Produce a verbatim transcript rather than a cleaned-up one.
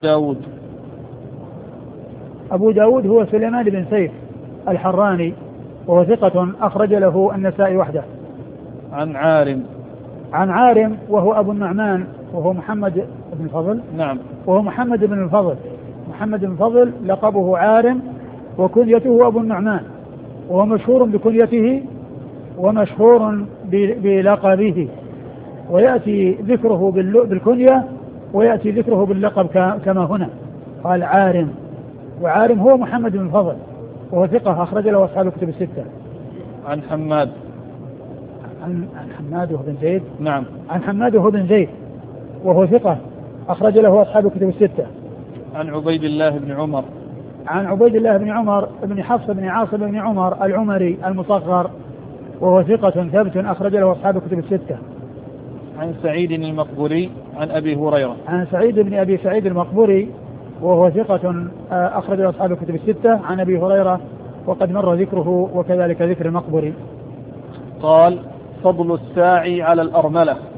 داود. أبو داود هو سليمان بن سيف الحراني وهو ثقة أخرج له النسائي وحده. عن عارم. عن عارم وهو أبو النعمان وهو محمد بن الفضل. نعم. وهو محمد بن الفضل. محمد بن الفضل لقبه عارم وكنيته أبو النعمان، وهو مشهور بكنيته ومشهور بلقبه، ويأتي ذكره بالكنية ويأتي ذكره باللقب كما هنا قال عارم. وعارم هو محمد بن الفضل وهو ثقة أخرج له أصحاب الكتب الستة. عن حماد. عن حماد بن زيد. نعم. عن حماد بن زيد وهو ثقة أخرج له أصحاب الكتب الستة. عن عبيد الله بن عمر. عن عبيد الله بن عمر بن حفص بن عاصم بن عمر العمري المصغر وهو ثقة ثبت أخرج له أصحاب الكتب الستة. عن سعيد المقبوري عن أبي هريرة. عن سعيد بن أبي سعيد المقبوري وهو ثقة أخرج له أصحاب الكتب الستة. عن أبي هريرة وقد مر ذكره وكذلك ذكر المقبوري. قال: فضل الساعي على الأرملة.